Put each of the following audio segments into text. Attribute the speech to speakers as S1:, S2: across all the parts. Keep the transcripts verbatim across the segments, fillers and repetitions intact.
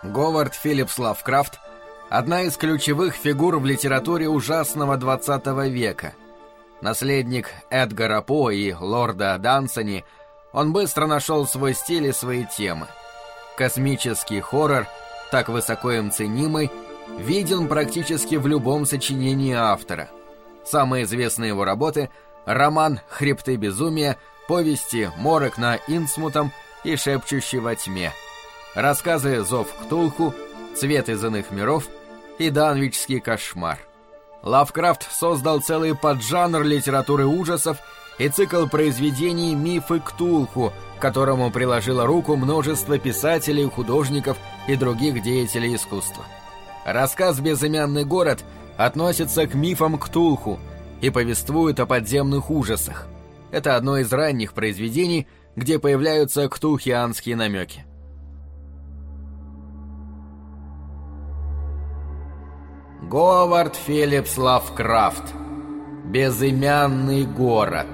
S1: Говард Филлипс Лавкрафт – одна из ключевых фигур в литературе ужасного двадцатого века. Наследник Эдгара По и лорда Дансени, он быстро нашел свой стиль и свои темы. Космический хоррор, так высоко им ценимый, виден практически в любом сочинении автора. Самые известные его работы – роман «Хребты безумия», повести «Морок на Инсмутом» и «Шепчущий во тьме», рассказы «Зов Ктулху», «Цвет из иных миров» и «Данвичский кошмар». Лавкрафт создал целый поджанр литературы ужасов и цикл произведений «Мифы Ктулху», к которому приложило руку множество писателей, художников и других деятелей искусства. Рассказ «Безымянный город» относится к мифам Ктулху и повествует о подземных ужасах. Это одно из ранних произведений, где появляются ктулхианские намеки. Говард Филлипс Лавкрафт. Безымянный город.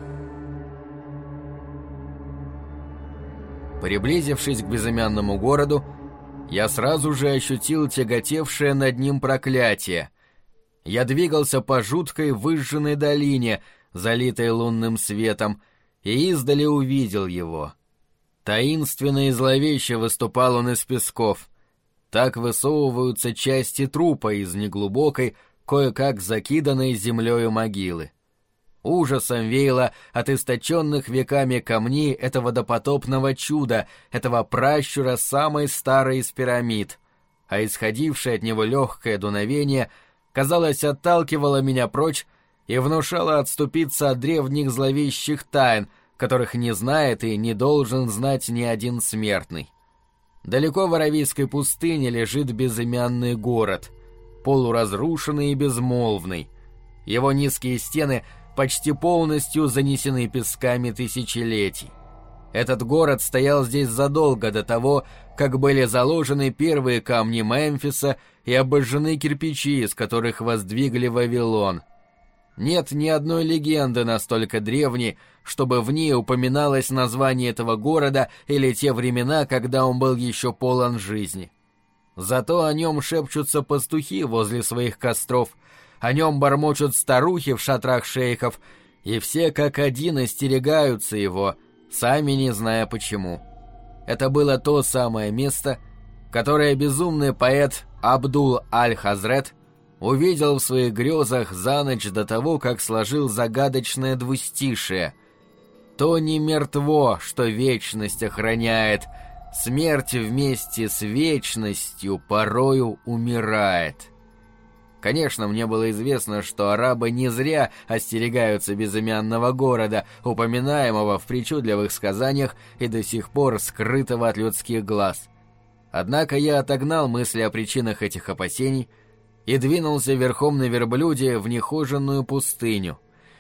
S1: Приблизившись к безымянному городу, я сразу же ощутил тяготевшее над ним проклятие. Я двигался по жуткой выжженной долине, залитой лунным светом, и издали увидел его. Таинственно и зловеще выступал он из песков. Так высовываются части трупа из неглубокой, кое-как закиданной землею могилы. Ужасом веяло от источенных веками камней этого допотопного чуда, этого пращура самой старой из пирамид, а исходившее от него легкое дуновение, казалось, отталкивало меня прочь и внушало отступиться от древних зловещих тайн, которых не знает и не должен знать ни один смертный. Далеко в Аравийской пустыне лежит безымянный город, полуразрушенный и безмолвный. Его низкие стены почти полностью занесены песками тысячелетий. Этот город стоял здесь задолго до того, как были заложены первые камни Мемфиса и обожжены кирпичи, из которых воздвигли Вавилон. Нет ни одной легенды настолько древней, чтобы в ней упоминалось название этого города или те времена, когда он был еще полон жизни. Зато о нем шепчутся пастухи возле своих костров, о нем бормочут старухи в шатрах шейхов, и все как один остерегаются его, сами не зная почему. Это было то самое место, которое безумный поэт Абдул Аль-Хазрет увидел в своих грезах за ночь до того, как сложил загадочное двустишие. «То не мертво, что вечность охраняет, смерть вместе с вечностью порою умирает». Конечно, мне было известно, что арабы не зря остерегаются безымянного города, упоминаемого в причудливых сказаниях и до сих пор скрытого от людских глаз. Однако я отогнал мысли о причинах этих опасений и двинулся верхом на верблюде в нехоженную пустыню.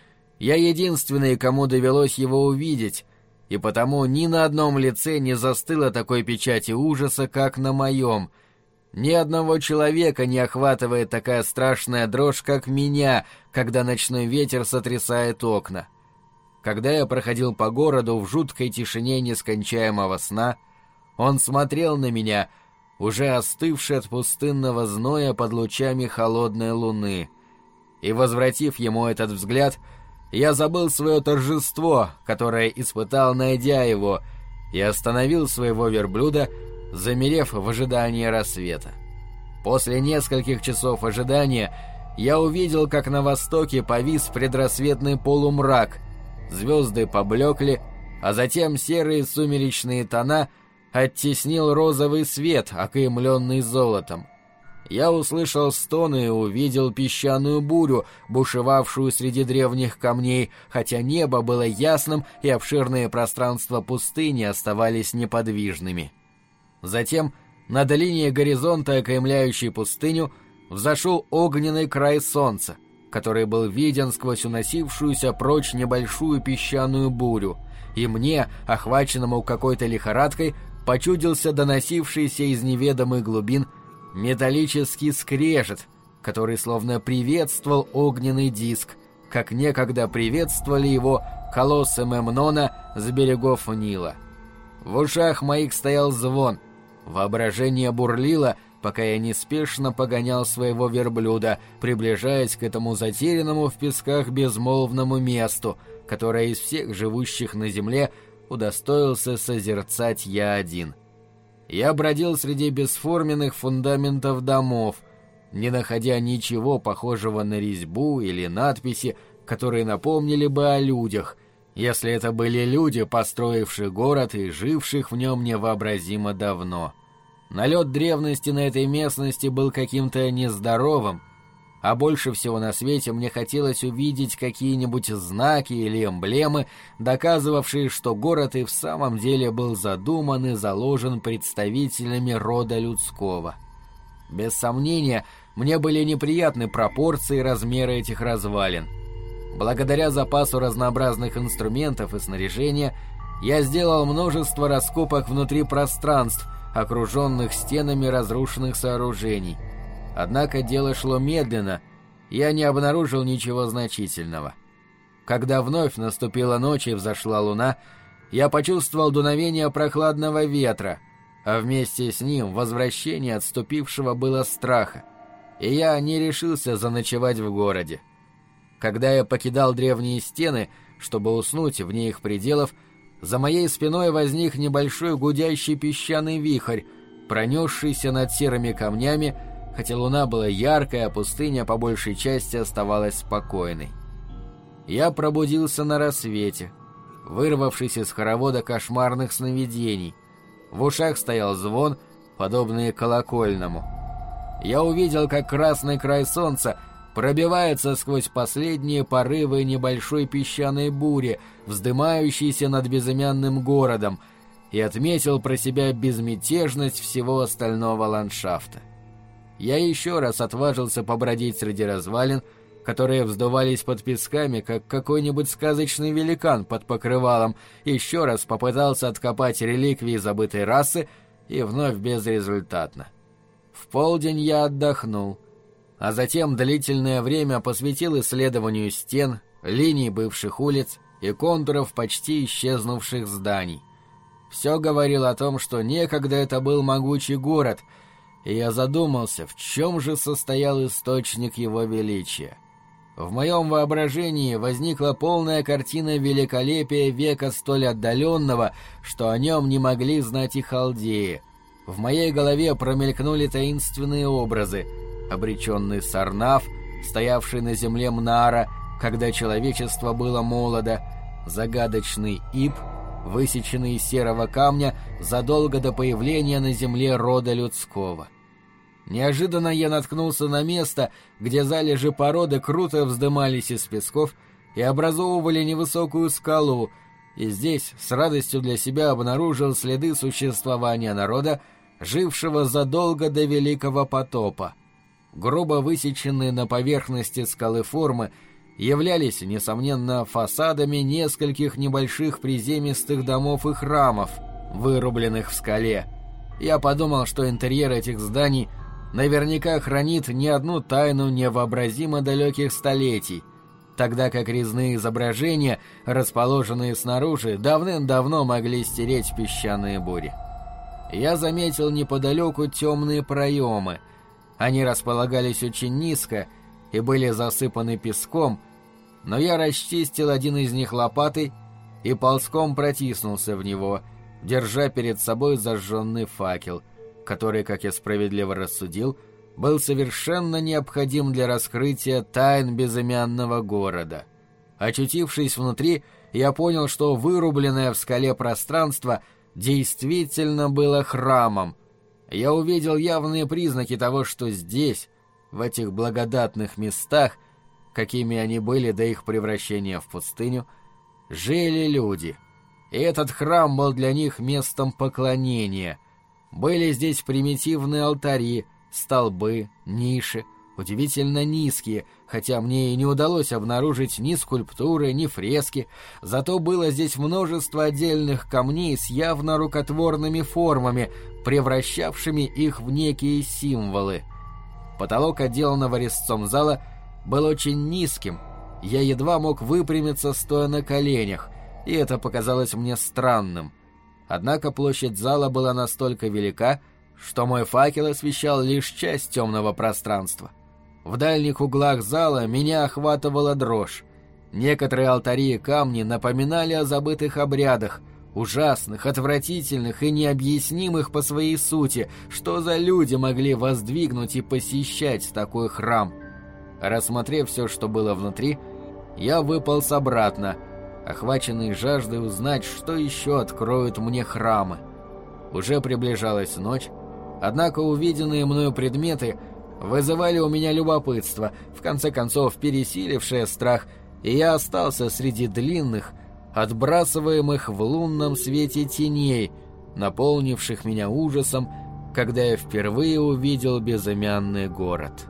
S1: Я единственный, кому довелось его увидеть, и потому ни на одном лице не застыло такой печати ужаса, как на моем. Ни одного человека не охватывает такая страшная дрожь, как меня, когда ночной ветер сотрясает окна. Когда я проходил по городу в жуткой тишине нескончаемого сна, он смотрел на меня, уже остывший от пустынного зноя под лучами холодной луны. И, возвратив ему этот взгляд, я забыл свое торжество, которое испытал, найдя его, и остановил своего верблюда, замерев в ожидании рассвета. После нескольких часов ожидания я увидел, как на востоке повис предрассветный полумрак, звезды поблекли, а затем серые сумеречные тона оттеснил розовый свет, окаймленный золотом. Я услышал стоны и увидел песчаную бурю, бушевавшую среди древних камней, хотя небо было ясным и обширные пространства пустыни оставались неподвижными. Затем над линией горизонта, окаймляющей пустыню, взошел огненный край солнца, который был виден сквозь уносившуюся прочь небольшую песчаную бурю, и мне, охваченному какой-то лихорадкой, почудился доносившийся из неведомых глубин металлический скрежет, который словно приветствовал огненный диск, как некогда приветствовали его колоссы Мемнона с берегов Нила. В ушах моих стоял звон, Воображение бурлило, пока я неспешно погонял своего верблюда, приближаясь к этому затерянному в песках безмолвному месту, которое из всех живущих на земле удостоился созерцать я один. Я бродил среди бесформенных фундаментов домов, не находя ничего похожего на резьбу или надписи, которые напомнили бы о людях, если это были люди, построившие город и живших в нем невообразимо давно. Налет древности на этой местности был каким-то нездоровым, а больше всего на свете мне хотелось увидеть какие-нибудь знаки или эмблемы, доказывавшие, что город и в самом деле был задуман и заложен представителями рода людского. Без сомнения, мне были неприятны пропорции и размеры этих развалин. Благодаря запасу разнообразных инструментов и снаряжения я сделал множество раскопок внутри пространств, окруженных стенами разрушенных сооружений. Однако дело шло медленно, я не обнаружил ничего значительного. Когда вновь наступила ночь и взошла луна, я почувствовал дуновение прохладного ветра, а вместе с ним возвращение отступившего было страха, и я не решился заночевать в городе. Когда я покидал древние стены, чтобы уснуть вне их пределов, за моей спиной возник небольшой гудящий песчаный вихрь, пронесшийся над серыми камнями, хотя луна была яркая, а пустыня по большей части оставалась спокойной. Я пробудился на рассвете, вырвавшись из хоровода кошмарных сновидений. В ушах стоял звон, подобный колокольному. Я увидел, как красный край солнца пробивается сквозь последние порывы небольшой песчаной бури, вздымающейся над безымянным городом, и отметил про себя безмятежность всего остального ландшафта. Я еще раз отважился побродить среди развалин, которые вздувались под песками, как какой-нибудь сказочный великан под покрывалом, еще раз попытался откопать реликвии забытой расы, и вновь безрезультатно. В полдень я отдохнул, а затем длительное время посвятил исследованию стен, линий бывших улиц и контуров почти исчезнувших зданий. Все говорило о том, что некогда это был могучий город, и я задумался, в чем же состоял источник его величия. В моем воображении возникла полная картина великолепия века столь отдаленного, что о нем не могли знать и халдеи. В моей голове промелькнули таинственные образы: обреченный Сарнаф, стоявший на земле Мнара, когда человечество было молодо, загадочный Иб, высеченный из серого камня задолго до появления на земле рода людского. Неожиданно я наткнулся на место, где залежи породы круто вздымались из песков и образовывали невысокую скалу, и здесь с радостью для себя обнаружил следы существования народа, жившего задолго до Великого потопа. Грубо высеченные на поверхности скалы формы являлись, несомненно, фасадами нескольких небольших приземистых домов и храмов, вырубленных в скале. Я подумал, что интерьер этих зданий наверняка хранит не одну тайну невообразимо далеких столетий, тогда как резные изображения, расположенные снаружи, давным-давно могли стереть песчаные бури. Я заметил неподалеку темные проемы. Они располагались очень низко и были засыпаны песком, но я расчистил один из них лопатой и ползком протиснулся в него, держа перед собой зажженный факел, который, как я справедливо рассудил, был совершенно необходим для раскрытия тайн безымянного города. Очутившись внутри, я понял, что вырубленное в скале пространство действительно было храмом. Я увидел явные признаки того, что здесь, в этих благодатных местах, какими они были до их превращения в пустыню, жили люди. И этот храм был для них местом поклонения. Были здесь примитивные алтари, столбы, ниши, удивительно низкие, хотя мне и не удалось обнаружить ни скульптуры, ни фрески, зато было здесь множество отдельных камней с явно рукотворными формами, превращавшими их в некие символы. Потолок отделанного резцом зала был очень низким, я едва мог выпрямиться, стоя на коленях, и это показалось мне странным. Однако площадь зала была настолько велика, что мой факел освещал лишь часть темного пространства. В дальних углах зала меня охватывала дрожь. Некоторые алтари и камни напоминали о забытых обрядах, ужасных, отвратительных и необъяснимых по своей сути. Что за люди могли воздвигнуть и посещать такой храм? Рассмотрев все, что было внутри, я выполз обратно, охваченный жаждой узнать, что еще откроют мне храмы. Уже приближалась ночь, однако увиденные мною предметы вызывали у меня любопытство, в конце концов пересилившее страх, и я остался среди длинных, отбрасываемых в лунном свете теней, наполнивших меня ужасом, когда я впервые увидел безымянный город.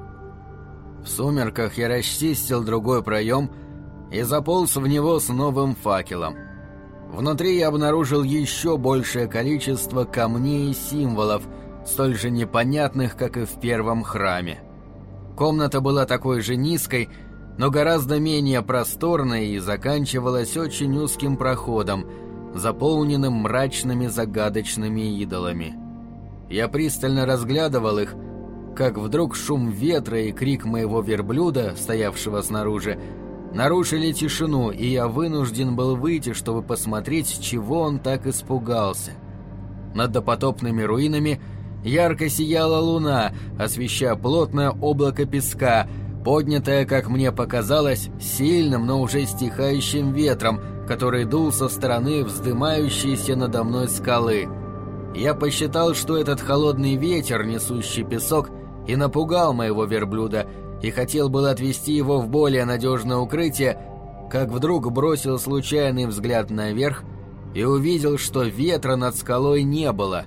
S1: В сумерках я расчистил другой проем и заполз в него с новым факелом. Внутри я обнаружил еще большее количество камней и символов, столь же непонятных, как и в первом храме. Комната была такой же низкой, но гораздо менее просторной и заканчивалась очень узким проходом, заполненным мрачными загадочными идолами. Я пристально разглядывал их, как вдруг шум ветра и крик моего верблюда, стоявшего снаружи, нарушили тишину, и я вынужден был выйти, чтобы посмотреть, чего он так испугался. Над допотопными руинами ярко сияла луна, освещая плотное облако песка, поднятое, как мне показалось, сильным, но уже стихающим ветром, который дул со стороны вздымающейся надо мной скалы. Я посчитал, что этот холодный ветер, несущий песок, и напугал моего верблюда, и хотел было отвести его в более надежное укрытие, как вдруг бросил случайный взгляд наверх и увидел, что ветра над скалой не было.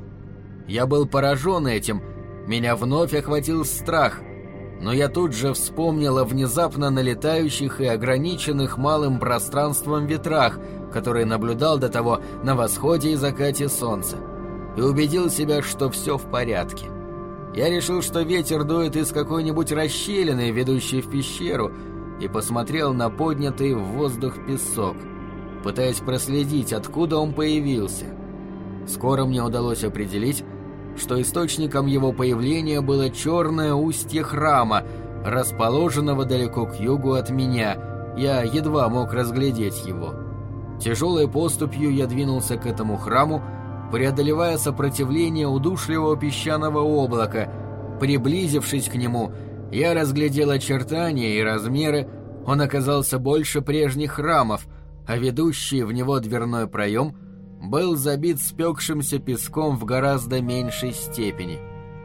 S1: Я был поражен этим, меня вновь охватил страх, но я тут же вспомнил о внезапно налетающих и ограниченных малым пространством ветрах, которые наблюдал до того на восходе и закате солнца, и убедил себя, что все в порядке. Я решил, что ветер дует из какой-нибудь расщелины, ведущей в пещеру, и посмотрел на поднятый в воздух песок, пытаясь проследить, откуда он появился. Скоро мне удалось определить, что источником его появления было черное устье храма, расположенного далеко к югу от меня. Я едва мог разглядеть его. Тяжелой поступью я двинулся к этому храму, преодолевая сопротивление удушливого песчаного облака. Приблизившись к нему, я разглядел очертания и размеры. Он оказался больше прежних храмов, а ведущий в него дверной проем был забит спекшимся песком в гораздо меньшей степени.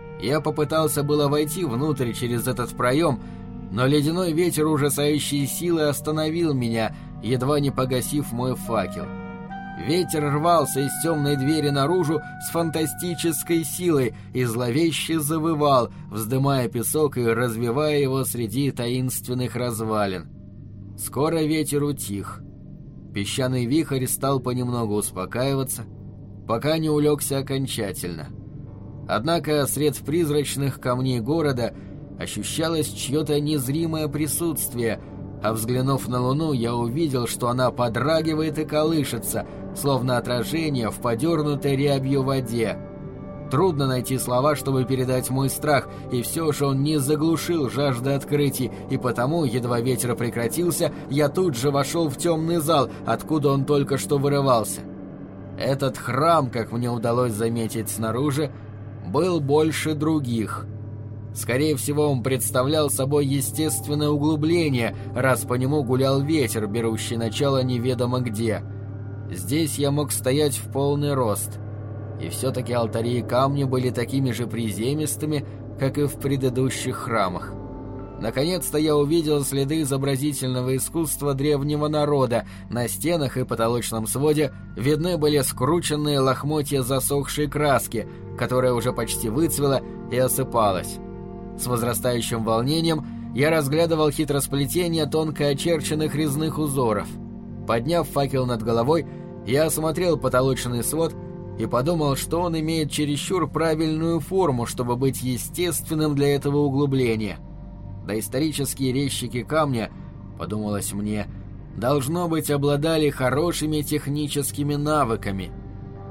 S1: Я попытался было войти внутрь через этот проем, но ледяной ветер ужасающей силы остановил меня, едва не погасив мой факел. Ветер рвался из темной двери наружу с фантастической силой и зловеще завывал, вздымая песок и развивая его среди таинственных развалин. Скоро ветер утих. Песчаный вихрь стал понемногу успокаиваться, пока не улегся окончательно. Однако среди призрачных камней города ощущалось чье-то незримое присутствие, а взглянув на луну, я увидел, что она подрагивает и колышется, словно отражение в подернутой рябью воде. Трудно найти слова, чтобы передать мой страх, и все же он не заглушил жажды открытий, и потому, едва ветер прекратился, я тут же вошел в темный зал, откуда он только что вырывался. Этот храм, как мне удалось заметить снаружи, был больше других. Скорее всего, он представлял собой естественное углубление, раз по нему гулял ветер, берущий начало неведомо где. Здесь я мог стоять в полный рост. И все-таки алтари и камни были такими же приземистыми, как и в предыдущих храмах. Наконец-то я увидел следы изобразительного искусства древнего народа. На стенах и потолочном своде видны были скрученные лохмотья засохшей краски, которая уже почти выцвела и осыпалась. С возрастающим волнением я разглядывал хитросплетение тонко очерченных резных узоров. Подняв факел над головой, я осмотрел потолочный свод и подумал, что он имеет чересчур правильную форму, чтобы быть естественным для этого углубления. Доисторические резчики камня, подумалось мне, должно быть, обладали хорошими техническими навыками.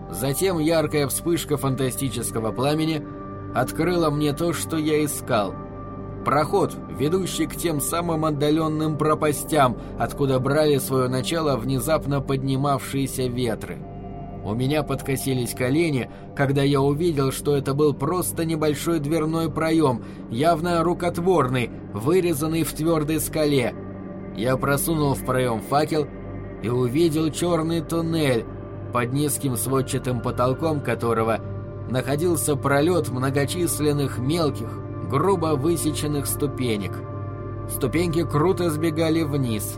S1: Затем яркая вспышка фантастического пламени открыла мне то, что я искал. Проход, ведущий к тем самым отдаленным пропастям, откуда брали свое начало внезапно поднимавшиеся ветры. У меня подкосились колени, когда я увидел, что это был просто небольшой дверной проем, явно рукотворный, вырезанный в твердой скале. Я просунул в проем факел и увидел черный туннель, под низким сводчатым потолком которого находился пролет многочисленных мелких, грубо высеченных ступенек. Ступеньки круто сбегали вниз.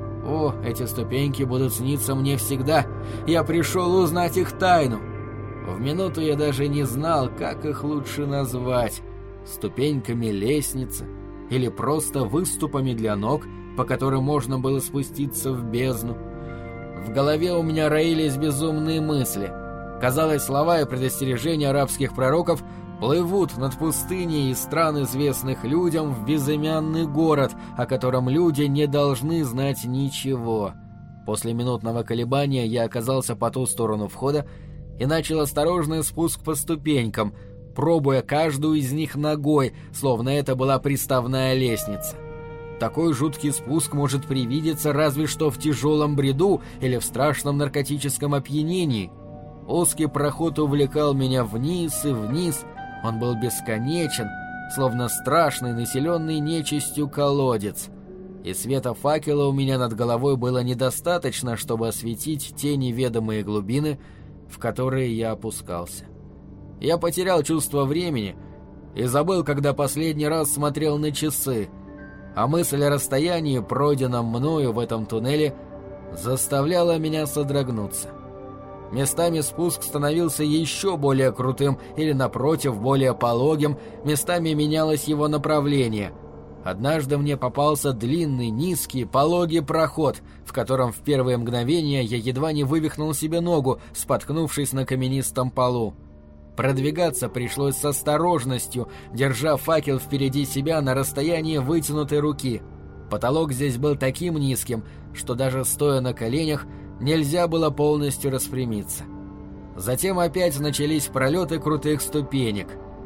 S1: О, эти ступеньки будут сниться мне всегда. Я пришел узнать их тайну. В минуту я даже не знал, как их лучше назвать. Ступеньками лестницы или просто выступами для ног, по которым можно было спуститься в бездну. В голове у меня роились безумные мысли. Казалось, слова и предостережения арабских пророков плывут над пустыней из стран, известных людям, в безымянный город, о котором люди не должны знать ничего. После минутного колебания я оказался по ту сторону входа и начал осторожный спуск по ступенькам, пробуя каждую из них ногой, словно это была приставная лестница. Такой жуткий спуск может привидеться разве что в тяжелом бреду или в страшном наркотическом опьянении. Узкий проход увлекал меня вниз и вниз. Он был бесконечен, словно страшный, населенный нечистью колодец. И света факела у меня над головой было недостаточно, чтобы осветить те неведомые глубины, в которые я опускался. Я потерял чувство времени и забыл, когда последний раз смотрел на часы, а мысль о расстоянии, пройденном мною в этом туннеле, заставляла меня содрогнуться. Местами спуск становился еще более крутым или, напротив, более пологим, местами менялось его направление. Однажды мне попался длинный, низкий, пологий проход, в котором в первые мгновения я едва не вывихнул себе ногу, споткнувшись на каменистом полу. Продвигаться пришлось с осторожностью, держа факел впереди себя на расстоянии вытянутой руки. Потолок здесь был таким низким, что даже стоя на коленях нельзя было полностью распрямиться. Затем опять начались пролеты крутых ступенек.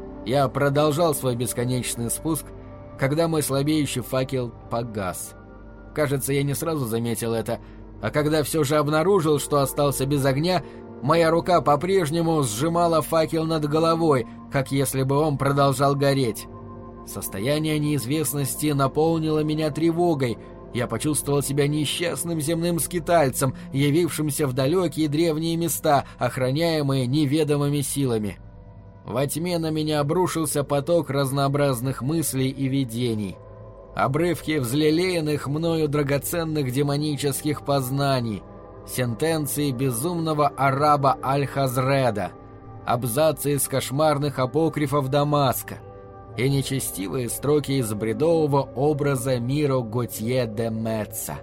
S1: Я продолжал свой бесконечный спуск, когда мой слабеющий факел погас. Кажется, я не сразу заметил это, а когда все же обнаружил, что остался без огня, моя рука по-прежнему сжимала факел над головой, как если бы он продолжал гореть. Состояние неизвестности наполнило меня тревогой. Я почувствовал себя несчастным земным скитальцем, явившимся в далекие древние места, охраняемые неведомыми силами. Во тьме на меня обрушился поток разнообразных мыслей и видений. Обрывки взлелеянных мною драгоценных демонических познаний, сентенции безумного араба Аль-Хазреда, абзацы из кошмарных апокрифов Дамаска и нечестивые строки из бредового образа Миро Готье де Метца.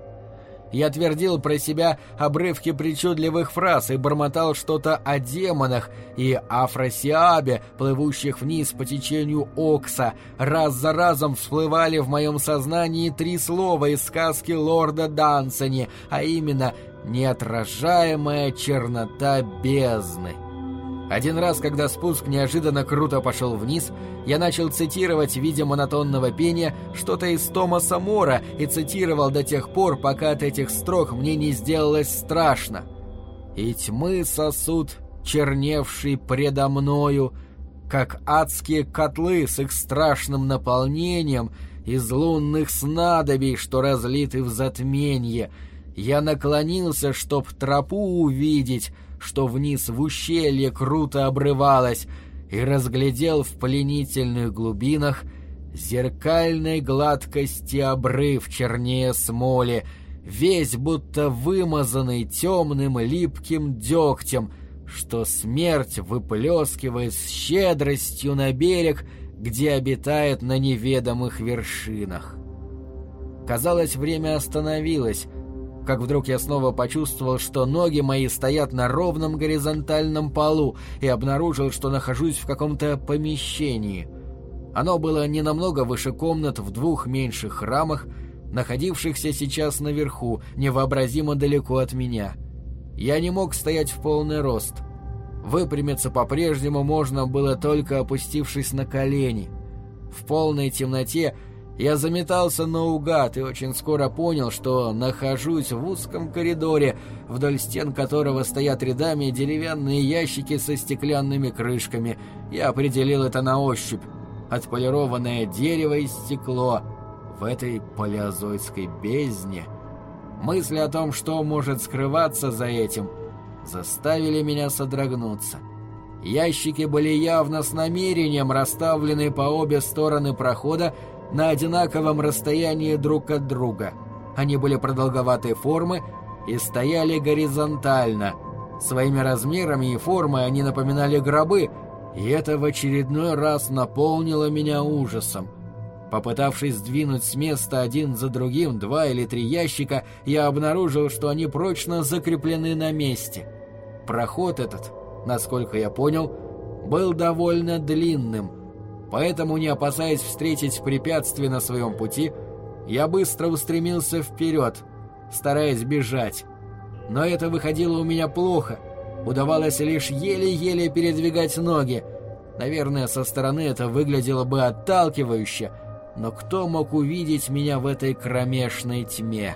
S1: Я твердил про себя обрывки причудливых фраз и бормотал что-то о демонах и Афросиабе, плывущих вниз по течению Окса. Раз за разом всплывали в моем сознании три слова из сказки лорда Дансени, а именно «неотражаемая чернота бездны». Один раз, когда спуск неожиданно круто пошел вниз, я начал цитировать в виде монотонного пения что-то из Томаса Мора и цитировал до тех пор, пока от этих строк мне не сделалось страшно. «И тьмы сосуд, черневший предо мною, как адские котлы с их страшным наполнением из лунных снадобий, что разлиты в затменье. Я наклонился, чтоб тропу увидеть, что вниз в ущелье круто обрывалось, и разглядел в пленительных глубинах зеркальной гладкости обрыв чернее смоли, весь будто вымазанный темным липким дегтем, что смерть выплескивает с щедростью на берег, где обитает на неведомых вершинах». Казалось, время остановилось, как вдруг я снова почувствовал, что ноги мои стоят на ровном горизонтальном полу, и обнаружил, что нахожусь в каком-то помещении. Оно было не намного выше комнат в двух меньших храмах, находившихся сейчас наверху, невообразимо далеко от меня. Я не мог стоять в полный рост. Выпрямиться по-прежнему можно было только опустившись на колени. В полной темноте я заметался наугад и очень скоро понял, что нахожусь в узком коридоре, вдоль стен которого стоят рядами деревянные ящики со стеклянными крышками. Я определил это на ощупь. Отполированное дерево и стекло в этой палеозойской бездне. Мысли о том, что может скрываться за этим, заставили меня содрогнуться. Ящики были явно с намерением расставлены по обе стороны прохода на одинаковом расстоянии друг от друга. Они были продолговатой формы и стояли горизонтально. Своими размерами и формой они напоминали гробы, и это в очередной раз наполнило меня ужасом. Попытавшись сдвинуть с места один за другим два или три ящика, я обнаружил, что они прочно закреплены на месте. Проход этот, насколько я понял, был довольно длинным, поэтому, не опасаясь встретить препятствия на своем пути, я быстро устремился вперед, стараясь бежать. Но это выходило у меня плохо, удавалось лишь еле-еле передвигать ноги. Наверное, со стороны это выглядело бы отталкивающе, но кто мог увидеть меня в этой кромешной тьме?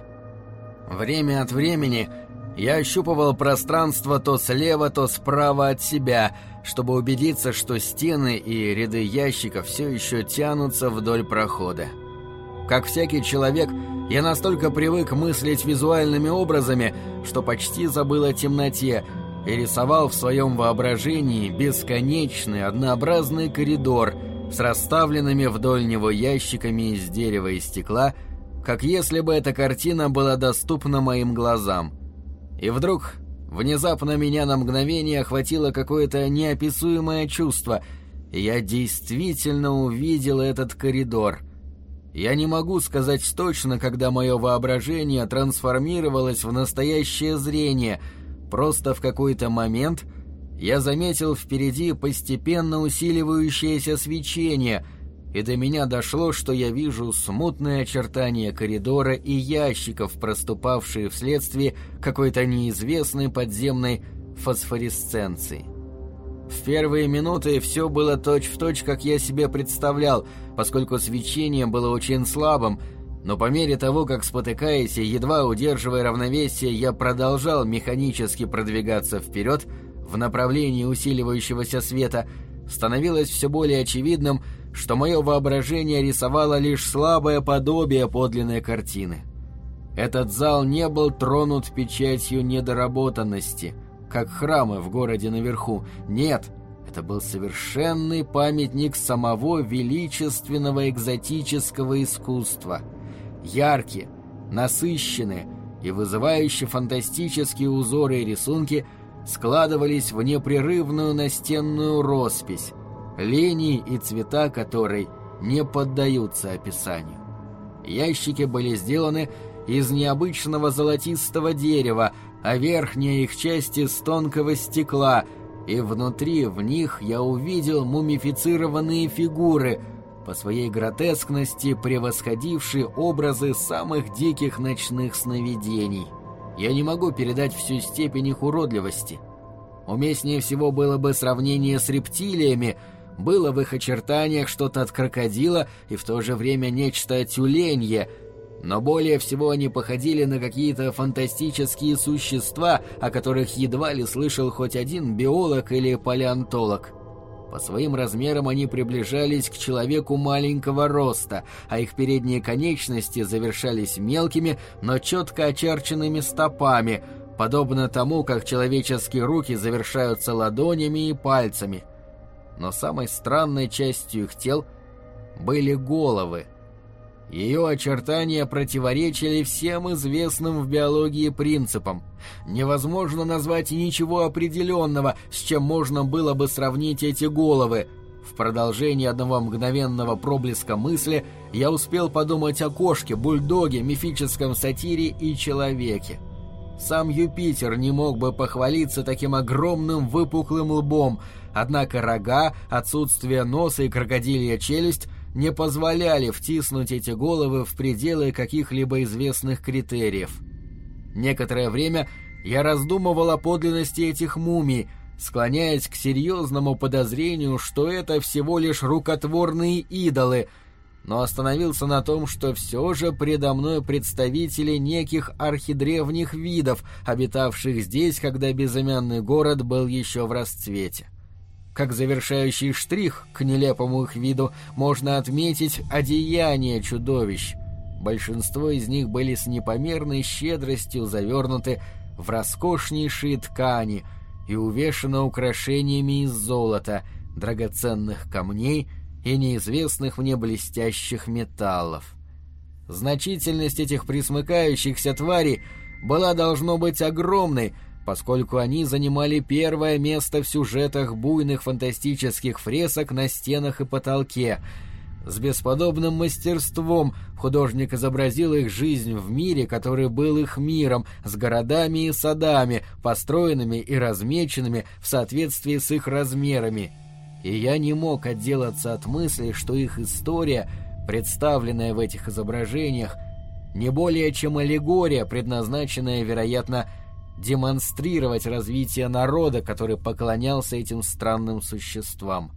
S1: Время от времени я ощупывал пространство то слева, то справа от себя, чтобы убедиться, что стены и ряды ящиков все еще тянутся вдоль прохода. Как всякий человек, я настолько привык мыслить визуальными образами, что почти забыл о темноте и рисовал в своем воображении бесконечный однообразный коридор с расставленными вдоль него ящиками из дерева и стекла, как если бы эта картина была доступна моим глазам. И вдруг, внезапно меня на мгновение охватило какое-то неописуемое чувство, и я действительно увидел этот коридор. Я не могу сказать точно, когда мое воображение трансформировалось в настоящее зрение, просто в какой-то момент я заметил впереди постепенно усиливающееся свечение, и до меня дошло, что я вижу смутные очертания коридора и ящиков, проступавшие вследствие какой-то неизвестной подземной фосфоресценции. В первые минуты все было точь-в-точь, как я себе представлял, поскольку свечение было очень слабым, но по мере того, как, спотыкаясь и едва удерживая равновесие, я продолжал механически продвигаться вперед в направлении усиливающегося света, становилось все более очевидным, что мое воображение рисовало лишь слабое подобие подлинной картины. Этот зал не был тронут печатью недоработанности, как храмы в городе наверху. Нет, это был совершенный памятник самого величественного экзотического искусства. Яркие, насыщенные и вызывающие фантастические узоры и рисунки складывались в непрерывную настенную роспись, линии и цвета которой не поддаются описанию. Ящики были сделаны из необычного золотистого дерева, а верхняя их часть из тонкого стекла, и внутри в них я увидел мумифицированные фигуры, по своей гротескности превосходившие образы самых диких ночных сновидений. Я не могу передать всю степень их уродливости. Уместнее всего было бы сравнение с рептилиями. Было в их очертаниях что-то от крокодила и в то же время нечто тюленье, но более всего они походили на какие-то фантастические существа, о которых едва ли слышал хоть один биолог или палеонтолог. По своим размерам они приближались к человеку маленького роста, а их передние конечности завершались мелкими, но четко очерченными стопами, подобно тому, как человеческие руки завершаются ладонями и пальцами. Но самой странной частью их тел были головы. Ее очертания противоречили всем известным в биологии принципам. Невозможно назвать ничего определенного, с чем можно было бы сравнить эти головы. В продолжении одного мгновенного проблеска мысли я успел подумать о кошке, бульдоге, мифическом сатире и человеке. Сам Юпитер не мог бы похвалиться таким огромным выпуклым лбом, однако рога, отсутствие носа и крокодилья челюсть не позволяли втиснуть эти головы в пределы каких-либо известных критериев. Некоторое время я раздумывал о подлинности этих мумий, склоняясь к серьезному подозрению, что это всего лишь рукотворные идолы, но остановился на том, что все же предо мной представители неких архидревних видов, обитавших здесь, когда безымянный город был еще в расцвете. Как завершающий штрих к нелепому их виду можно отметить одеяния чудовищ. Большинство из них были с непомерной щедростью завернуты в роскошнейшие ткани и увешаны украшениями из золота, драгоценных камней и неизвестных мне блестящих металлов. Значительность этих присмыкающихся тварей была, должно быть, огромной, поскольку они занимали первое место в сюжетах буйных фантастических фресок на стенах и потолке. С бесподобным мастерством художник изобразил их жизнь в мире, который был их миром, с городами и садами, построенными и размеченными в соответствии с их размерами. И я не мог отделаться от мысли, что их история, представленная в этих изображениях, не более чем аллегория, предназначенная, вероятно, демонстрировать развитие народа, который поклонялся этим странным существам.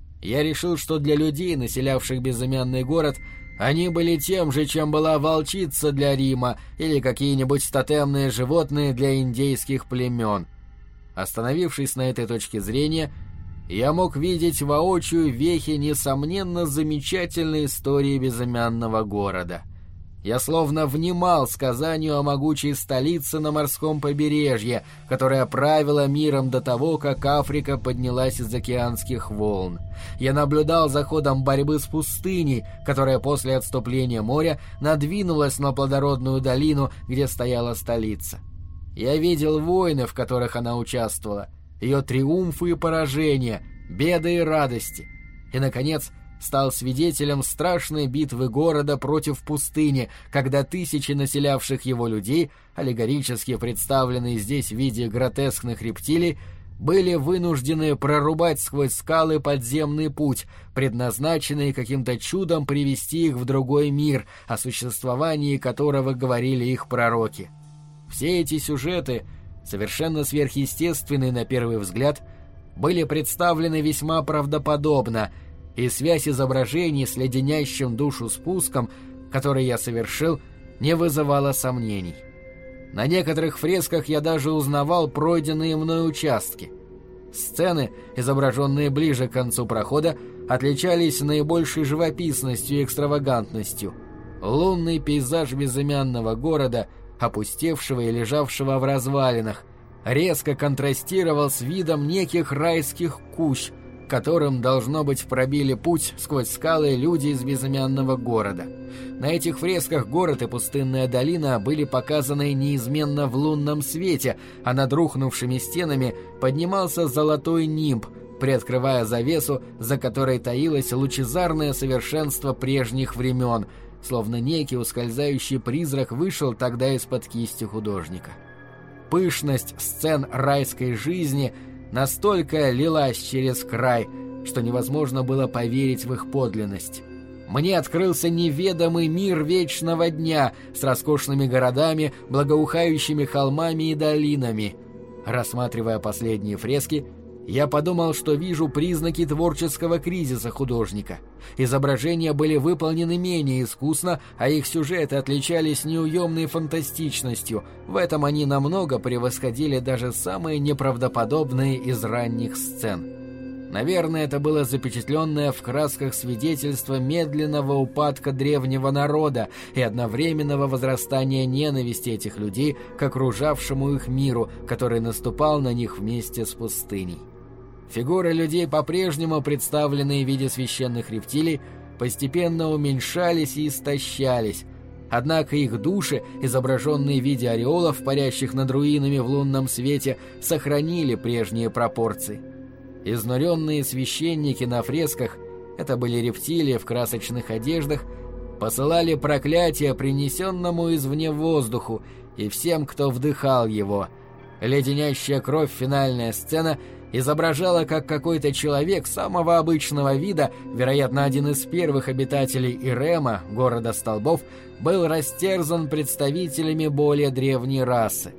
S1: Я решил, что для людей, населявших безымянный город, они были тем же, чем была волчица для Рима или какие-нибудь тотемные животные для индейских племен. Остановившись на этой точке зрения, я мог видеть воочию вехи несомненно замечательной истории безымянного города. Я словно внимал сказанию о могучей столице на морском побережье, которая правила миром до того, как Африка поднялась из океанских волн. Я наблюдал за ходом борьбы с пустыней, которая после отступления моря надвинулась на плодородную долину, где стояла столица. Я видел войны, в которых она участвовала, ее триумфы и поражения, беды и радости. И, наконец, стал свидетелем страшной битвы города против пустыни, когда тысячи населявших его людей, аллегорически представленные здесь в виде гротескных рептилий, были вынуждены прорубать сквозь скалы подземный путь, предназначенный каким-то чудом привести их в другой мир, о существовании которого говорили их пророки. Все эти сюжеты, совершенно сверхъестественные на первый взгляд, были представлены весьма правдоподобно, и связь изображений с леденящим душу спуском, который я совершил, не вызывала сомнений. На некоторых фресках я даже узнавал пройденные мной участки. Сцены, изображенные ближе к концу прохода, отличались наибольшей живописностью и экстравагантностью. Лунный пейзаж безымянного города, опустевшего и лежавшего в развалинах, резко контрастировал с видом неких райских кущ, которым, должно быть, пробили путь сквозь скалы люди из безымянного города. На этих фресках город и пустынная долина были показаны неизменно в лунном свете, а над рухнувшими стенами поднимался золотой нимб, приоткрывая завесу, за которой таилось лучезарное совершенство прежних времен, словно некий ускользающий призрак вышел тогда из-под кисти художника. Пышность сцен райской жизни настолько лилась через край, что невозможно было поверить в их подлинность. Мне открылся неведомый мир вечного дня с роскошными городами, благоухающими холмами и долинами. Рассматривая последние фрески, я подумал, что вижу признаки творческого кризиса художника. Изображения были выполнены менее искусно, а их сюжеты отличались неуемной фантастичностью. В этом они намного превосходили даже самые неправдоподобные из ранних сцен. Наверное, это было запечатленное в красках свидетельство медленного упадка древнего народа и одновременного возрастания ненависти этих людей к окружавшему их миру, который наступал на них вместе с пустыней. Фигуры людей, по-прежнему представленные в виде священных рептилий, постепенно уменьшались и истощались, однако их души, изображенные в виде ореолов, парящих над руинами в лунном свете, сохранили прежние пропорции. Изнуренные священники на фресках, это были рептилии в красочных одеждах, посылали проклятие принесенному извне воздуху и всем, кто вдыхал его. Леденящая кровь финальная сцена изображала, как какой-то человек самого обычного вида, вероятно, один из первых обитателей Ирема, города столбов, был растерзан представителями более древней расы.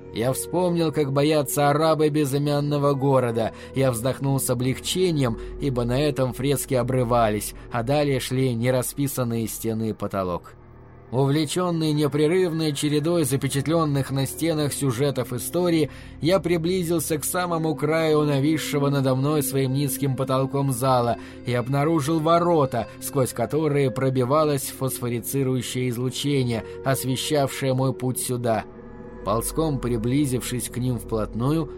S1: Я вспомнил, как боятся арабы безымянного города. Я вздохнул с облегчением, ибо на этом фрески обрывались, а далее шли нерасписанные стены и потолок. Увлеченный непрерывной чередой запечатленных на стенах сюжетов истории, я приблизился к самому краю нависшего надо мной своим низким потолком зала и обнаружил ворота, сквозь которые пробивалось фосфорицирующее излучение, освещавшее мой путь сюда. Ползком приблизившись к ним вплотную,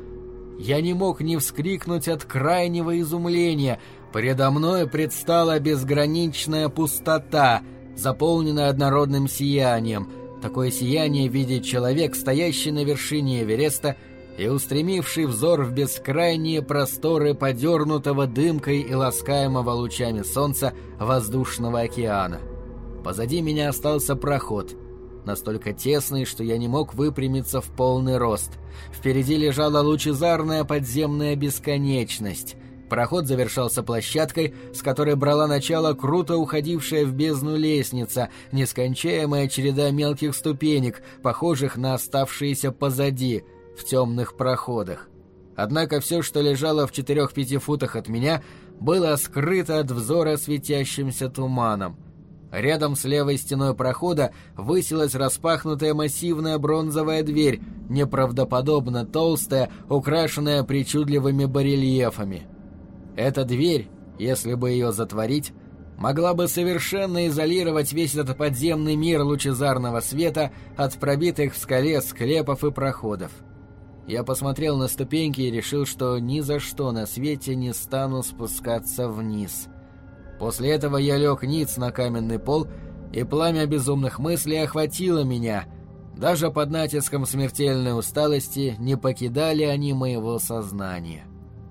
S1: я не мог не вскрикнуть от крайнего изумления. Передо мной предстала безграничная пустота, заполненная однородным сиянием. Такое сияние видит человек, стоящий на вершине Эвереста и устремивший взор в бескрайние просторы подернутого дымкой и ласкаемого лучами солнца воздушного океана. Позади меня остался проход, настолько тесный, что я не мог выпрямиться в полный рост. Впереди лежала лучезарная подземная бесконечность. Проход завершался площадкой, с которой брала начало круто уходившая в бездну лестница, нескончаемая череда мелких ступенек, похожих на оставшиеся позади, в темных проходах. Однако все, что лежало в четырех-пяти футах от меня, было скрыто от взора светящимся туманом. Рядом с левой стеной прохода высилась распахнутая массивная бронзовая дверь, неправдоподобно толстая, украшенная причудливыми барельефами. Эта дверь, если бы ее затворить, могла бы совершенно изолировать весь этот подземный мир лучезарного света от пробитых в скале склепов и проходов. Я посмотрел на ступеньки и решил, что ни за что на свете не стану спускаться вниз. После этого я лег ниц на каменный пол, и пламя безумных мыслей охватило меня. Даже под натиском смертельной усталости не покидали они моего сознания.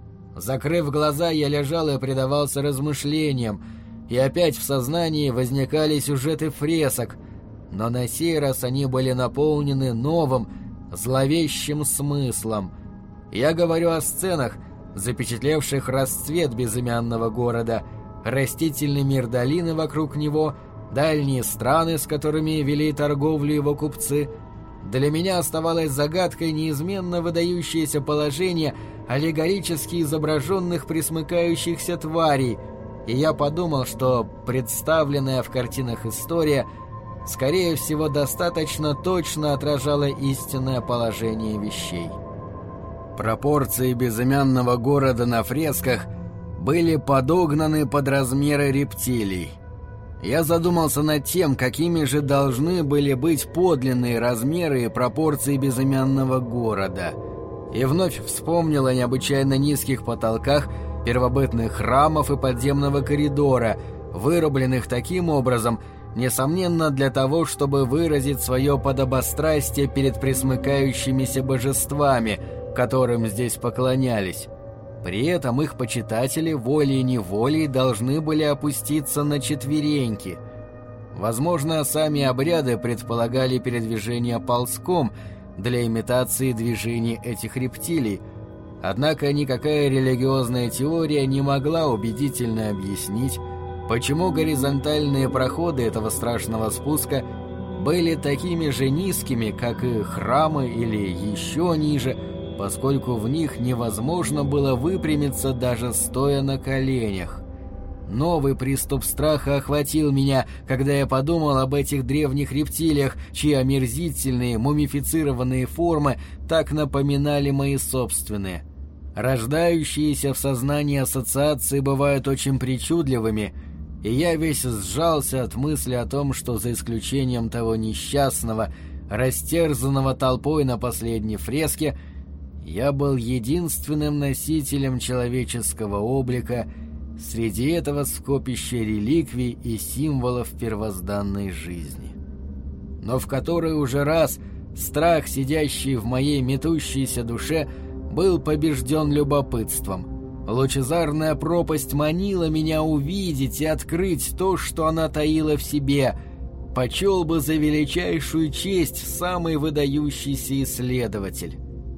S1: Закрыв глаза, я лежал и предавался размышлениям, и опять в сознании возникали сюжеты фресок, но на сей раз они были наполнены новым, зловещим смыслом. Я говорю о сценах, запечатлевших расцвет безымянного города, растительный мир долины вокруг него, дальние страны, с которыми вели торговлю его купцы. Для меня оставалось загадкой неизменно выдающееся положение аллегорически изображенных пресмыкающихся тварей, и я подумал, что представленная в картинах история, скорее всего, достаточно точно отражала истинное положение вещей. Пропорции безымянного города на фресках были подогнаны под размеры рептилий. Я задумался над тем, какими же должны были быть подлинные размеры и пропорции безымянного города, и вновь вспомнил о необычайно низких потолках первобытных храмов и подземного коридора, вырубленных таким образом, несомненно, для того, чтобы выразить свое подобострастие перед пресмыкающимися божествами, которым здесь поклонялись. При этом их почитатели волей-неволей должны были опуститься на четвереньки. Возможно, сами обряды предполагали передвижение ползком для имитации движений этих рептилий, однако никакая религиозная теория не могла убедительно объяснить, почему горизонтальные проходы этого страшного спуска были такими же низкими, как и храмы, или еще ниже, поскольку в них невозможно было выпрямиться, даже стоя на коленях. Новый приступ страха охватил меня, когда я подумал об этих древних рептилиях, чьи омерзительные мумифицированные формы так напоминали мои собственные. Рождающиеся в сознании ассоциации бывают очень причудливыми, и я весь сжался от мысли о том, что за исключением того несчастного, растерзанного толпой на последней фреске, я был единственным носителем человеческого облика среди этого скопища реликвий и символов первозданной жизни. Но в который уже раз страх, сидящий в моей метущейся душе, был побежден любопытством. Лучезарная пропасть манила меня увидеть и открыть то, что она таила в себе. Почел бы за величайшую честь самый выдающийся исследователь.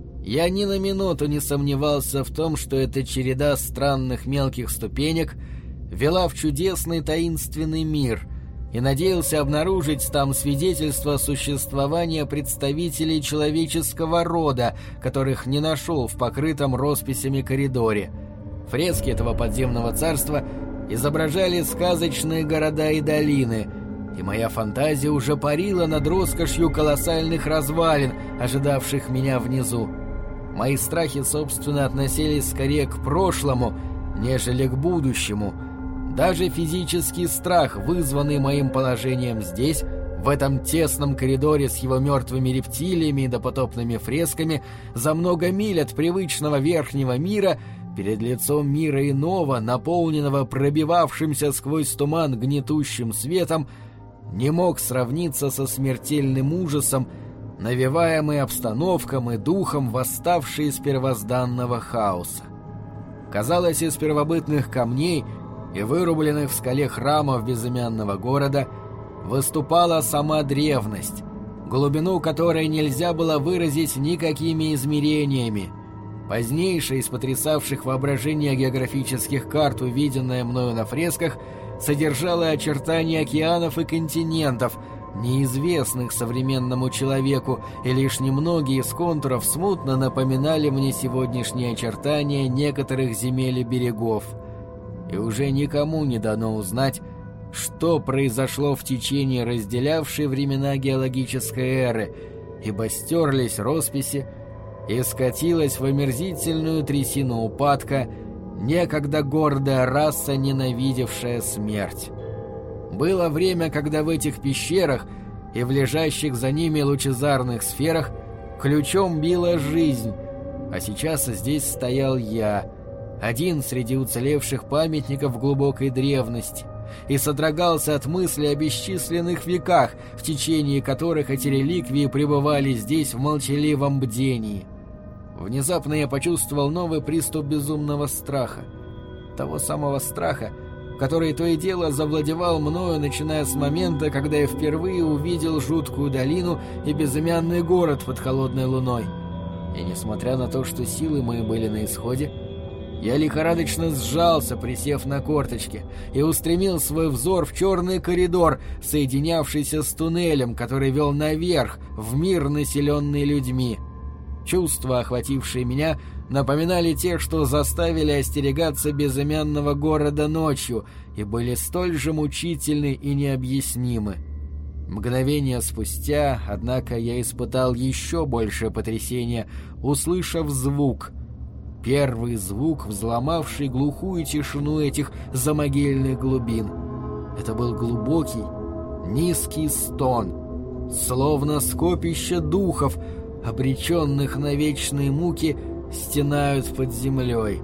S1: Я ни на минуту не сомневался в том, что эта череда странных мелких ступенек вела в чудесный таинственный мир, и надеялся обнаружить там свидетельство существования представителей человеческого рода, которых не нашел в покрытом росписями коридоре. Фрески этого подземного царства изображали сказочные города и долины, и моя фантазия уже парила над роскошью колоссальных развалин, ожидавших меня внизу. Мои страхи, собственно, относились скорее к прошлому, нежели к будущему. Даже физический страх, вызванный моим положением здесь, в этом тесном коридоре с его мертвыми рептилиями и допотопными фресками, за много миль от привычного верхнего мира, перед лицом мира иного, наполненного пробивавшимся сквозь туман гнетущим светом, не мог сравниться со смертельным ужасом, навеваемый обстановком и духом, восставший из первозданного хаоса. Казалось, из первобытных камней и вырубленных в скале храмов безымянного города выступала сама древность, глубину которой нельзя было выразить никакими измерениями. Позднейшая из потрясавших воображение географических карт, увиденная мною на фресках, содержала очертания океанов и континентов, неизвестных современному человеку, и лишь немногие из контуров смутно напоминали мне сегодняшние очертания некоторых земель и берегов. И уже никому не дано узнать, что произошло в течение разделявшей времена геологической эры, ибо стерлись росписи, и скатилась в омерзительную трясину упадка некогда гордая раса, ненавидевшая смерть. Было время, когда в этих пещерах и в лежащих за ними лучезарных сферах ключом била жизнь, а сейчас здесь стоял я, один среди уцелевших памятников глубокой древности, и содрогался от мысли о бесчисленных веках, в течение которых эти реликвии пребывали здесь в молчаливом бдении. Внезапно я почувствовал новый приступ безумного страха. Того самого страха, который то и дело завладевал мною, начиная с момента, когда я впервые увидел жуткую долину и безымянный город под холодной луной. И несмотря на то, что силы мои были на исходе, я лихорадочно сжался, присев на корточки, и устремил свой взор в черный коридор, соединявшийся с туннелем, который вел наверх, в мир, населенный людьми. Чувства, охватившие меня, напоминали те, что заставили остерегаться безымянного города ночью, и были столь же мучительны и необъяснимы. Мгновение спустя, однако, я испытал еще большее потрясение, услышав звук. Первый звук, взломавший глухую тишину этих замогильных глубин. Это был глубокий, низкий стон, словно скопище духов, обреченных на вечные муки, стенают под землей.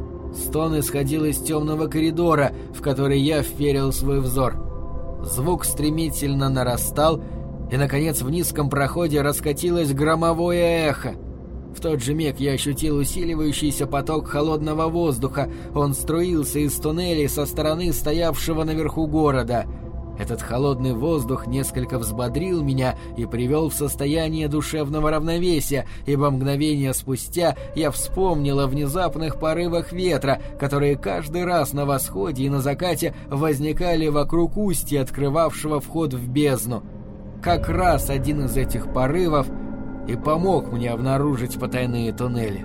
S1: Стон исходил из темного коридора, в который я вперил свой взор. Звук стремительно нарастал, и, наконец, в низком проходе раскатилось громовое эхо. В тот же миг я ощутил усиливающийся поток холодного воздуха. Он струился из туннелей со стороны стоявшего наверху города. Этот холодный воздух несколько взбодрил меня и привел в состояние душевного равновесия, ибо мгновение спустя я вспомнил о внезапных порывах ветра, которые каждый раз на восходе и на закате возникали вокруг устья, открывавшего вход в бездну. Как раз один из этих порывов и помог мне обнаружить потайные туннели.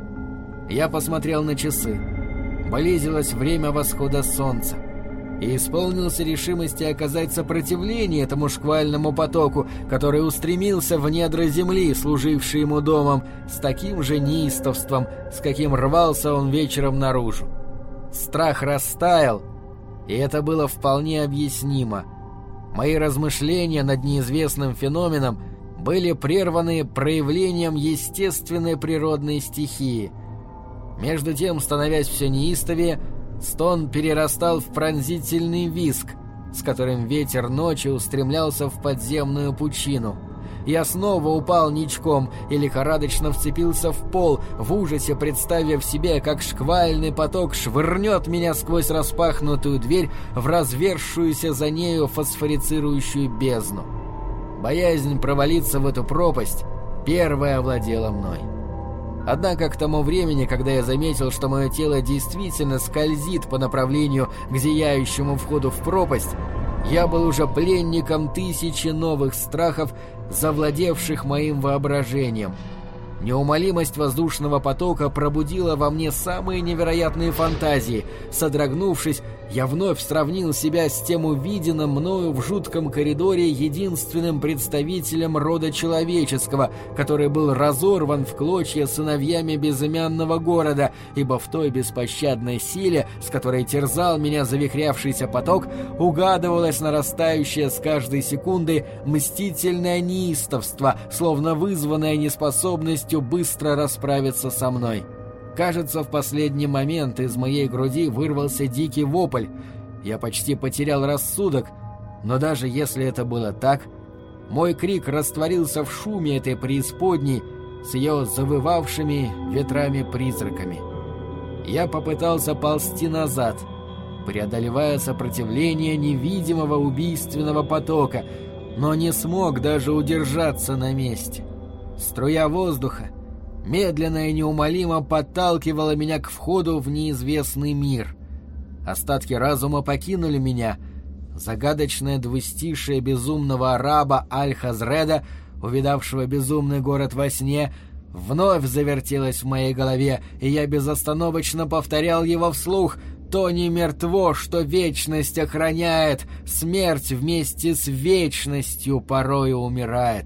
S1: Я посмотрел на часы. Близилось время восхода солнца. И исполнился решимости оказать сопротивление этому шквальному потоку, который устремился в недра земли, служившей ему домом, с таким же неистовством, с каким рвался он вечером наружу. Страх растаял, и это было вполне объяснимо. Мои размышления над неизвестным феноменом были прерваны проявлением естественной природной стихии. Между тем, становясь все неистовее, стон перерастал в пронзительный визг, с которым ветер ночи устремлялся в подземную пучину. Я снова упал ничком и лихорадочно вцепился в пол, в ужасе представив себе, как шквальный поток швырнет меня сквозь распахнутую дверь в разверзшуюся за нею фосфорицирующую бездну. Боязнь провалиться в эту пропасть первая овладела мной. Однако к тому времени, когда я заметил, что мое тело действительно скользит по направлению к зияющему входу в пропасть, Я был уже пленником тысячи новых страхов, завладевших моим воображением. Неумолимость воздушного потока пробудила во мне самые невероятные фантазии. Содрогнувшись, я вновь сравнил себя с тем увиденным мною в жутком коридоре единственным представителем рода человеческого, который был разорван в клочья сыновьями безымянного города, ибо в той беспощадной силе, с которой терзал меня завихрявшийся поток, угадывалось нарастающее с каждой секундой мстительное неистовство, словно вызванное неспособностью быстро расправиться со мной. Кажется, в последний момент из моей груди вырвался дикий вопль. Я почти потерял рассудок, но даже если это было так, мой крик растворился в шуме этой преисподней с ее завывавшими ветрами-призраками. Я попытался ползти назад, преодолевая сопротивление невидимого убийственного потока, но не смог даже удержаться на месте. Струя воздуха медленно и неумолимо подталкивала меня к входу в неизвестный мир. Остатки разума покинули меня. Загадочное двустишие безумного араба Аль-Хазреда, увидавшего безумный город во сне, вновь завертелось в моей голове, и я безостановочно повторял его вслух: «То не мертво, что вечность охраняет, смерть вместе с вечностью порою умирает».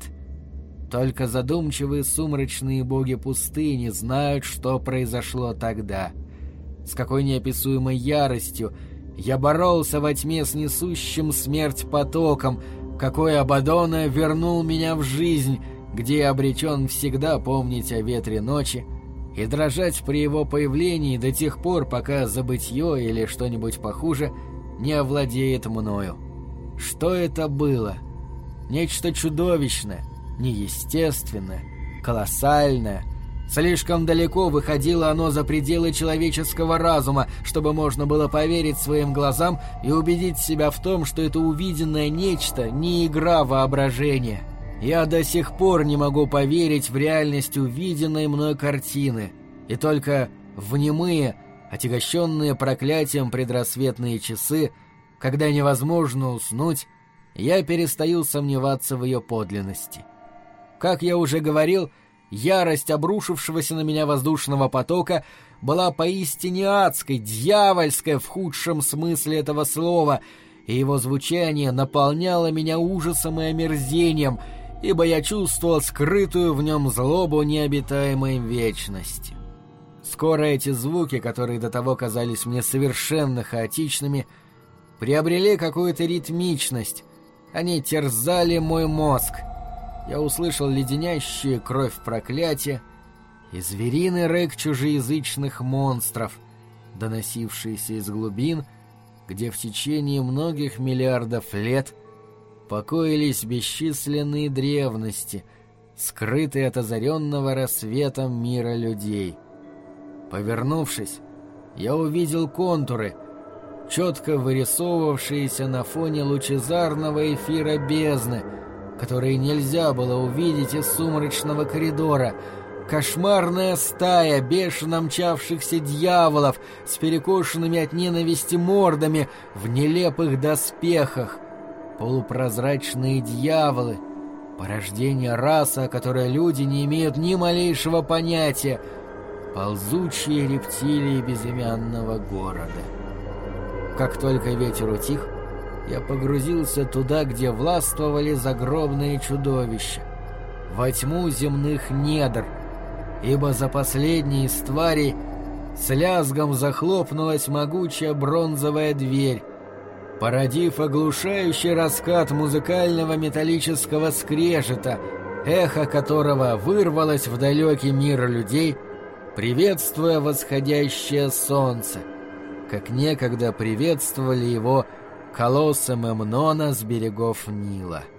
S1: Только задумчивые сумрачные боги пустыни знают, что произошло тогда. С какой неописуемой яростью я боролся во тьме с несущим смерть потоком, какой Абаддона вернул меня в жизнь, где я обречен всегда помнить о ветре ночи и дрожать при его появлении до тех пор, пока забытье или что-нибудь похуже не овладеет мною. Что это было? Нечто чудовищное, неестественное, колоссальное. Слишком далеко выходило оно за пределы человеческого разума, чтобы можно было поверить своим глазам и убедить себя в том, что это увиденное нечто не игра воображения. Я до сих пор не могу поверить в реальность увиденной мной картины, и только в немые, отягощенные проклятием предрассветные часы, когда невозможно уснуть, я перестаю сомневаться в ее подлинности. Как я уже говорил, ярость обрушившегося на меня воздушного потока была поистине адской, дьявольской в худшем смысле этого слова, и его звучание наполняло меня ужасом и омерзением, ибо я чувствовал скрытую в нем злобу необитаемой вечности. Скоро эти звуки, которые до того казались мне совершенно хаотичными, приобрели какую-то ритмичность. Они терзали мой мозг. Я услышал леденящие кровь проклятия и звериный рык чужеязычных монстров, доносившиеся из глубин, где в течение многих миллиардов лет покоились бесчисленные древности, скрытые от озаренного рассветом мира людей. Повернувшись, я увидел контуры, четко вырисовывавшиеся на фоне лучезарного эфира бездны, которые нельзя было увидеть из сумрачного коридора. Кошмарная стая бешено мчавшихся дьяволов с перекошенными от ненависти мордами в нелепых доспехах. Полупрозрачные дьяволы, порождение расы, о которой люди не имеют ни малейшего понятия, ползучие рептилии безымянного города. Как только ветер утих, я погрузился туда, где властвовали загробные чудовища, во тьму земных недр, ибо за последней из тварей с лязгом захлопнулась могучая бронзовая дверь, породив оглушающий раскат музыкального металлического скрежета, эхо которого вырвалось в далекий мир людей, приветствуя восходящее солнце, как некогда приветствовали его колоссы Мемнона с берегов Нила.